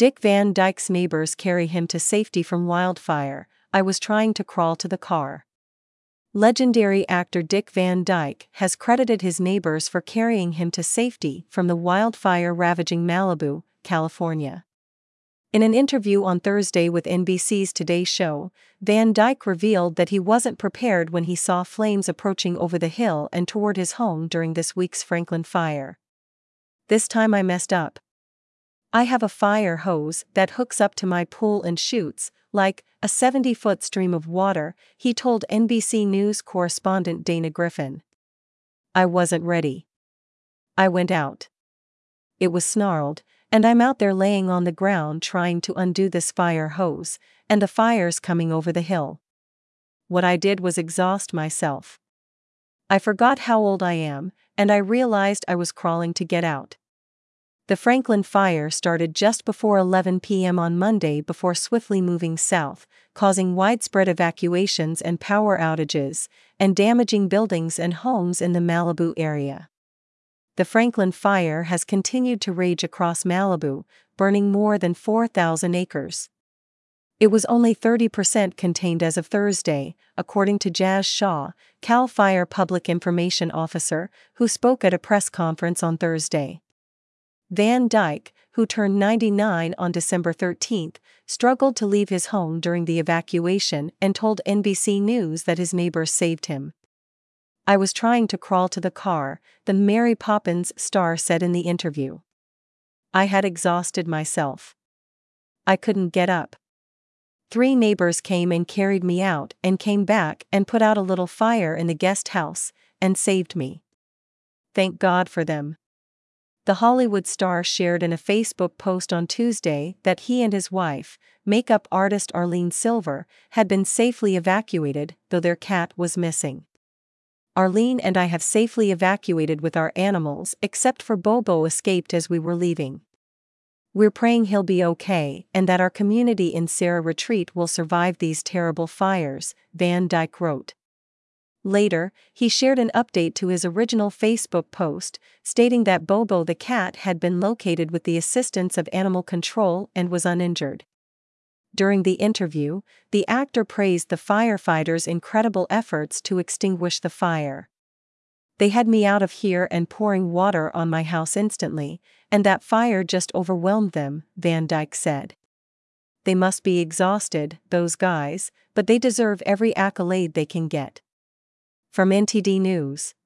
Dick Van Dyke's neighbors carry him to safety from wildfire. I was trying to crawl to the car. Legendary actor Dick Van Dyke has credited his neighbors for carrying him to safety from the wildfire ravaging Malibu, California. In an interview on Thursday with NBC's Today Show, Van Dyke revealed that he wasn't prepared when he saw flames approaching over the hill and toward his home during this week's Franklin fire. "This time I messed up. I have a fire hose that hooks up to my pool and shoots like a 70-foot stream of water," he told NBC News correspondent Dana Griffin. "I wasn't ready. I went out. It was snarled, and I'm out there laying on the ground trying to undo this fire hose, and the fire's coming over the hill. What I did was exhaust myself. I forgot how old I am, and I realized I was crawling to get out." The Franklin fire started just before 11 p.m. on Monday before swiftly moving south, causing widespread evacuations and power outages, and damaging buildings and homes in the Malibu area. The Franklin fire has continued to rage across Malibu, burning more than 4,000 acres. It was only 30% contained as of Thursday, according to Jas Shaw, CAL FIRE Public Information Officer, who spoke at a press conference on Thursday. Van Dyke, who turned 99 on December 13, struggled to leave his home during the evacuation and told NBC News that his neighbors saved him. "I was trying to crawl to the car," the Mary Poppins star said in the interview. "I had exhausted myself. I couldn't get up. 3 neighbors came and carried me out and came back and put out a little fire in the guest house and saved me. Thank God for them." The Hollywood star shared in a Facebook post on Tuesday that he and his wife, makeup artist Arlene Silver, had been safely evacuated, though their cat was missing. "Arlene and I have safely evacuated with our animals except for Bobo escaped as we were leaving. We're praying he'll be okay and that our community in Sarah Retreat will survive these terrible fires," Van Dyke wrote. Later, he shared an update to his original Facebook post, stating that Bobo the cat had been located with the assistance of animal control and was uninjured. During the interview, the actor praised the firefighters' incredible efforts to extinguish the fire. "They had me out of here and pouring water on my house instantly, and that fire just overwhelmed them," Van Dyke said. "They must be exhausted, those guys, but they deserve every accolade they can get." From NTD News.